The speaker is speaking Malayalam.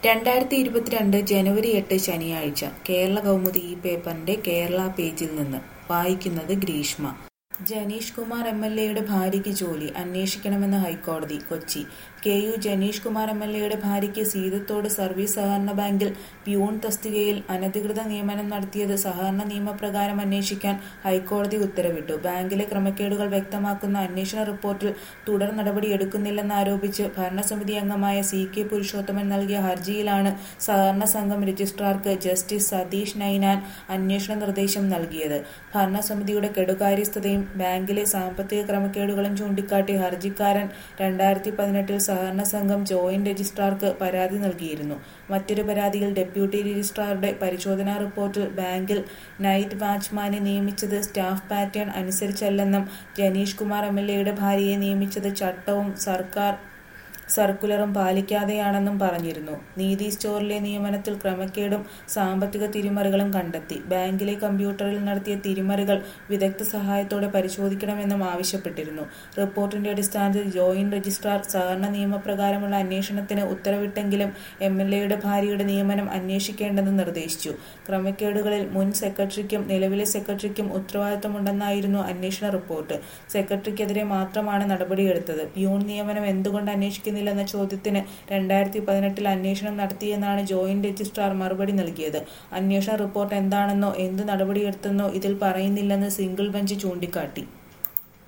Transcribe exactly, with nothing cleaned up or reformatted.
രണ്ടായിരത്തി ഇരുപത്തിരണ്ട് ജനുവരി എട്ട് ശനിയാഴ്ച കേരള കൗമുദി ഈ പേപ്പറിന്റെ കേരള പേജിൽ നിന്ന് വായിക്കുന്നത് ഗ്രീഷ്മ. ജനീഷ് കുമാർ എം എൽ എയുടെ ഭാര്യയ്ക്ക് ജോലി അന്വേഷിക്കണമെന്ന് ഹൈക്കോടതി. Kochi. K U Janeesh Kumar M L എയുടെ ഭാര്യയ്ക്ക് സീതത്തോട് സർവീസ് സഹകരണ ബാങ്കിൽ പ്യൂൺ തസ്തികയിൽ അനധികൃത നിയമനം നടത്തിയത് സഹകരണ നിയമപ്രകാരം അന്വേഷിക്കാൻ ഹൈക്കോടതി ഉത്തരവിട്ടു. ബാങ്കിലെ ക്രമക്കേടുകൾ വ്യക്തമാക്കുന്ന അന്വേഷണ റിപ്പോർട്ടിൽ തുടർ നടപടിയെടുക്കുന്നില്ലെന്നാരോപിച്ച് ഭരണസമിതി അംഗമായ സി കെ പുരുഷോത്തമൻ നൽകിയ ഹർജിയിലാണ് സഹകരണ സംഘം രജിസ്ട്രാർക്ക് ജസ്റ്റിസ് സതീഷ് നൈനാൻ അന്വേഷണ നിർദ്ദേശം നൽകിയത്. ഭരണസമിതിയുടെ കെടുകാര്യസ്ഥതയും ബാങ്കിലെ സാമ്പത്തിക ക്രമക്കേടുകളും ചൂണ്ടിക്കാട്ടി ഹർജിക്കാരൻ രണ്ടായിരത്തി പതിനെട്ടിൽ സഹകരണ സംഘം ജോയിന്റ് രജിസ്ട്രാർക്ക് പരാതി നൽകിയിരുന്നു. മറ്റൊരു പരാതിയിൽ ഡെപ്യൂട്ടി രജിസ്ട്രാറുടെ പരിശോധനാ റിപ്പോർട്ടിൽ ബാങ്കിൽ നൈറ്റ് വാച്ച്മാനെ നിയമിച്ചത് സ്റ്റാഫ് പാറ്റേൺ അനുസരിച്ചല്ലെന്നും ജനീഷ് കുമാർ എം എൽ എയുടെ ഭാര്യയെ നിയമിച്ചത് ചട്ടവും സർക്കാർ സർക്കുലറും പാലിക്കാതെയാണെന്നും പറഞ്ഞിരുന്നു. നീതി സ്റ്റോറിലെ നിയമനത്തിൽ ക്രമക്കേടും സാമ്പത്തിക തിരിമറികളും കണ്ടെത്തി. ബാങ്കിലെ കമ്പ്യൂട്ടറിൽ നടത്തിയ തിരിമറികൾ വിദഗ്ധ സഹായത്തോടെ പരിശോധിക്കണമെന്നും ആവശ്യപ്പെട്ടിരുന്നു. റിപ്പോർട്ടിന്റെ അടിസ്ഥാനത്തിൽ ജോയിന്റ് രജിസ്ട്രാർ സഹകരണ നിയമപ്രകാരമുള്ള അന്വേഷണത്തിന് ഉത്തരവിട്ടെങ്കിലും എം എൽ എയുടെ ഭാര്യയുടെ നിയമനം അന്വേഷിക്കേണ്ടെന്ന് നിർദ്ദേശിച്ചു. ക്രമക്കേടുകളിൽ മുൻ സെക്രട്ടറിക്കും നിലവിലെ സെക്രട്ടറിക്കും ഉത്തരവാദിത്തമുണ്ടെന്നായിരുന്നു അന്വേഷണ റിപ്പോർട്ട്. സെക്രട്ടറിക്കെതിരെ മാത്രമാണ് നടപടിയെടുത്തത്. പ്യൂൺ നിയമനം എന്തുകൊണ്ട് അന്വേഷിക്കുന്നു െന്ന ചോദ്യത്തിന് രണ്ടായിരത്തി പതിനെട്ടിൽ അന്വേഷണം നടത്തിയെന്നാണ് ജോയിന്റ് രജിസ്ട്രാർ മറുപടി നൽകിയത്. അന്വേഷണ റിപ്പോർട്ട് എന്താണെന്നോ എന്ത് നടപടിയെടുത്തെന്നോ ഇതിൽ പറയുന്നില്ലെന്ന് സിംഗിൾ ബെഞ്ച് ചൂണ്ടിക്കാട്ടി.